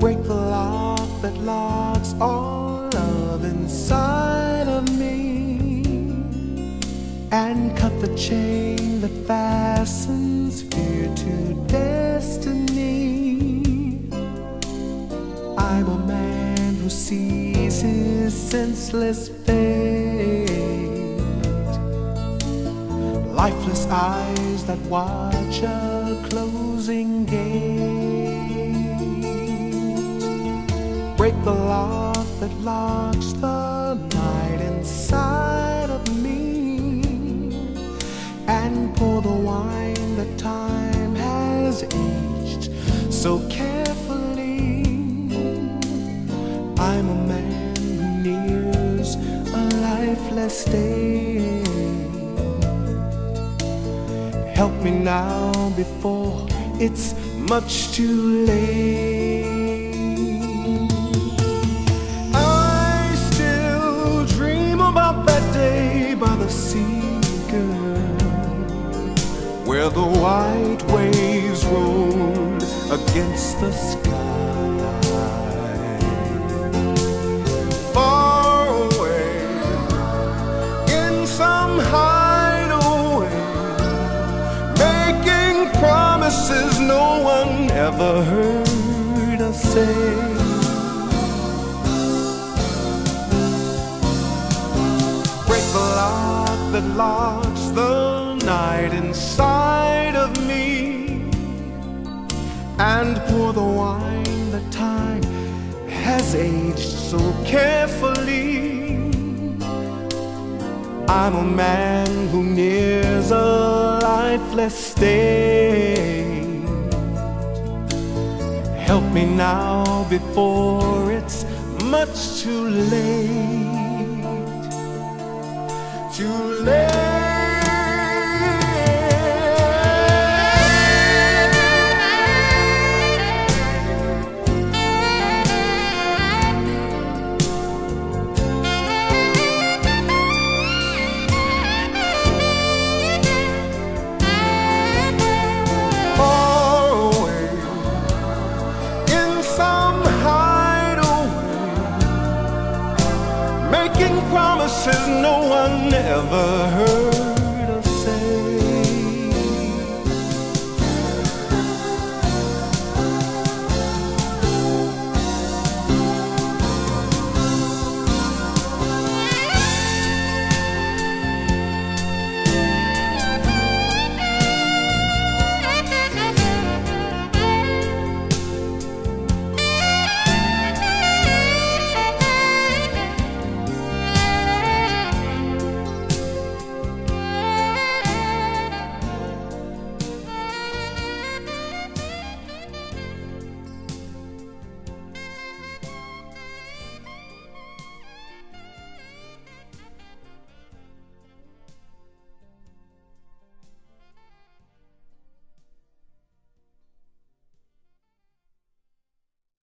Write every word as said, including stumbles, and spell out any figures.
Break the lock that locks all love inside of me, and cut the chain that fastens fear to destiny. I'm a man who sees his senseless fate, lifeless eyes that watch a closing gate. Break the lock that locks the night inside of me, and pour the wine that time has aged so carefully. I'm a man who nears a lifeless state. Help me now before it's much too late. I still dream about that day by the sea, girl, where the white waves rolled against the sky. Far away in some hideaway, making promises no one ever heard us say. Break the lock that locks the night inside of me, and pour the wine that time has aged so carefully. I'm a man who nears a lifeless state. Help me now before it's much too late. Too late. Making promises no one ever heard.